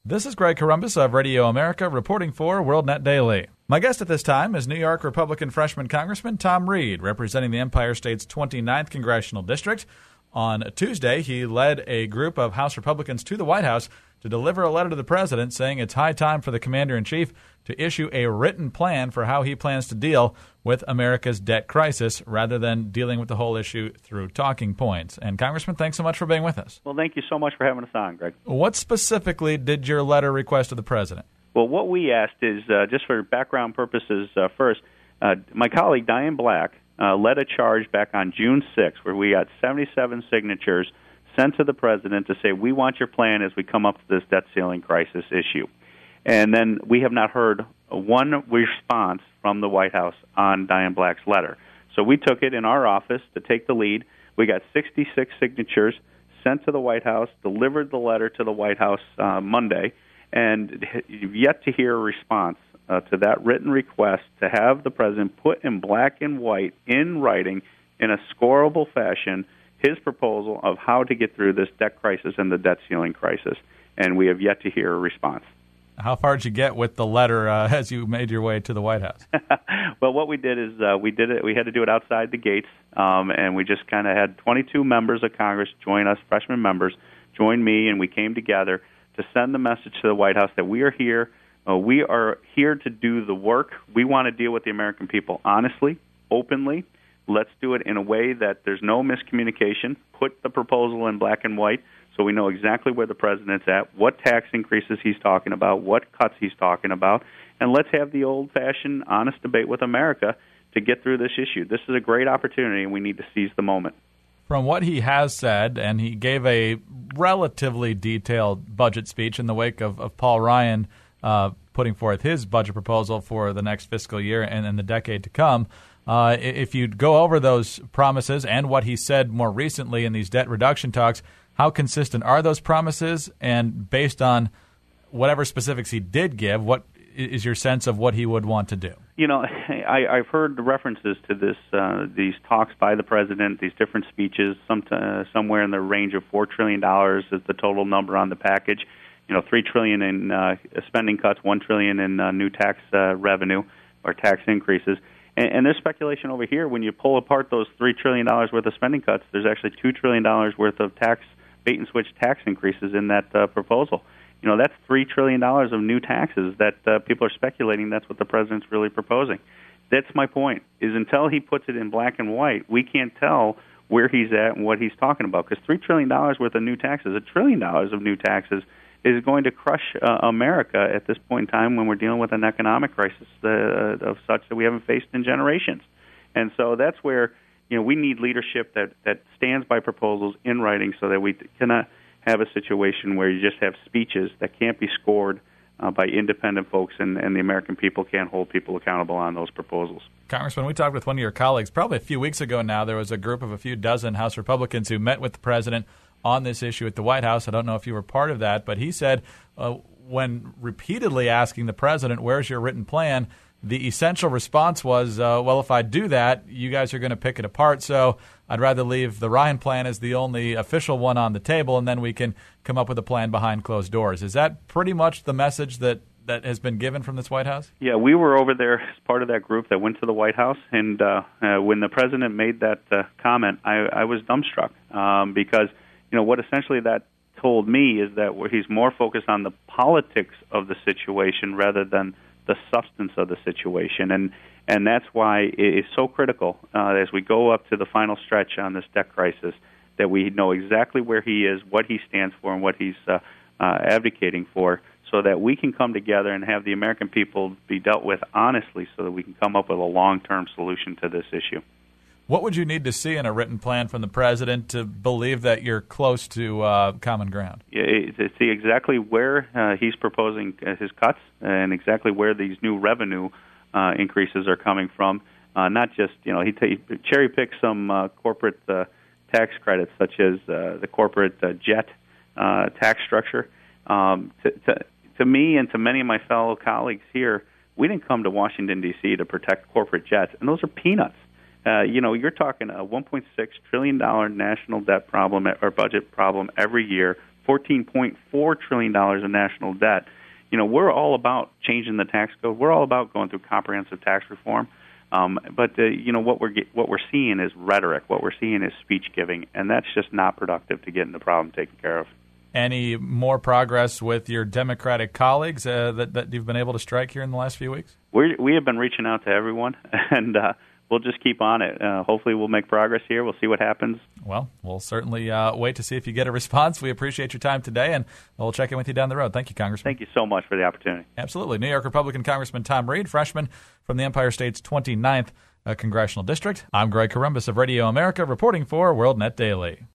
This is Greg Corombos of Radio America reporting for WorldNet Daily. My guest at this time is New York Republican freshman Congressman Tom Reed, representing the Empire State's 29th Congressional District. On Tuesday, he led a group of House Republicans to the White House to deliver a letter to the president saying it's high time for the commander-in-chief to issue a written plan for how he plans to deal with America's debt crisis rather than dealing with the whole issue through talking points. And Congressman, thanks so much for being with us. Well, thank you so much for having us on, Greg. What specifically did your letter request of the president? Well, what we asked is, just for background purposes first, my colleague Diane Black led a charge back on June 6th where we got 77 signatures sent to the president to say, we want your plan as we come up to this debt ceiling crisis issue. And then we have not heard one response from the White House on Diane Black's letter. So we took it in our office to take the lead. We got 66 signatures sent to the White House, delivered the letter to the White House Monday, and yet to hear a response to that written request to have the president put in black and white in writing in a scorable fashion his proposal of how to get through this debt crisis and the debt ceiling crisis. And we have yet to hear a response. How far did you get with the letter as you made your way to the White House? Well, what we did is we had to do it outside the gates, and we just kind of had 22 members of Congress join us, freshman members, join me, and we came together to send the message to the White House that we are here. We are here to do the work. We want to deal with the American people honestly, openly. Let's do it in a way that there's no miscommunication. Put the proposal in black and white so we know exactly where the president's at, what tax increases he's talking about, what cuts he's talking about, and let's have the old-fashioned, honest debate with America to get through this issue. This is a great opportunity, and we need to seize the moment. From what he has said, and he gave a relatively detailed budget speech in the wake of Paul Ryan putting forth his budget proposal for the next fiscal year and the decade to come, if you go over those promises and what he said more recently in these debt reduction talks, how consistent are those promises? And based on whatever specifics he did give, what is your sense of what he would want to do? You know, I've heard the references to this, these talks by the president, these different speeches, somewhere in the range of $4 trillion is the total number on the package. You know, $3 trillion in spending cuts, $1 trillion in new tax revenue or tax increases. And there's speculation over here. When you pull apart those $3 trillion worth of spending cuts, there's actually $2 trillion worth of bait-and-switch tax increases in that proposal. You know, that's $3 trillion of new taxes that people are speculating that's what the president's really proposing. That's my point, is until he puts it in black and white, we can't tell where he's at and what he's talking about. Because $3 trillion worth of new taxes, $1 trillion of new taxes, is going to crush America at this point in time when we're dealing with an economic crisis of such that we haven't faced in generations. And so that's where, you know, we need leadership that stands by proposals in writing so that we cannot have a situation where you just have speeches that can't be scored by independent folks and the American people can't hold people accountable on those proposals. Congressman, we talked with one of your colleagues probably a few weeks ago now. There was a group of a few dozen House Republicans who met with the president on this issue at the White House. I don't know if you were part of that, but he said when repeatedly asking the president, where's your written plan, the essential response was, well, if I do that, you guys are going to pick it apart, so I'd rather leave the Ryan plan as the only official one on the table, and then we can come up with a plan behind closed doors. Is that pretty much the message that has been given from this White House? Yeah, we were over there as part of that group that went to the White House, and when the president made that comment, I was dumbstruck because, you know, what essentially that told me is that he's more focused on the politics of the situation rather than the substance of the situation, and that's why it's so critical as we go up to the final stretch on this debt crisis that we know exactly where he is, what he stands for, and what he's advocating for, so that we can come together and have the American people be dealt with honestly so that we can come up with a long-term solution to this issue. What would you need to see in a written plan from the president to believe that you're close to common ground? To see exactly where he's proposing his cuts and exactly where these new revenue increases are coming from. Not just, you know, he cherry-picked some corporate tax credits, such as the corporate jet tax structure. To me and to many of my fellow colleagues here, we didn't come to Washington, D.C. to protect corporate jets, and those are peanuts. You know, you're talking a $1.6 trillion national debt problem or budget problem every year, $14.4 trillion in national debt. We're all about changing the tax code. We're all about going through comprehensive tax reform. But what we're seeing is rhetoric. What we're seeing is speech giving, and that's just not productive to getting the problem taken care of. Any more progress with your Democratic colleagues that you've been able to strike here in the last few weeks? We have been reaching out to everyone, and we'll just keep on it. Hopefully we'll make progress here. We'll see what happens. Well, we'll certainly wait to see if you get a response. We appreciate your time today, and we'll check in with you down the road. Thank you, Congressman. Thank you so much for the opportunity. Absolutely. New York Republican Congressman Tom Reed, freshman from the Empire State's 29th Congressional District. I'm Greg Corombos of Radio America, reporting for WorldNet Daily.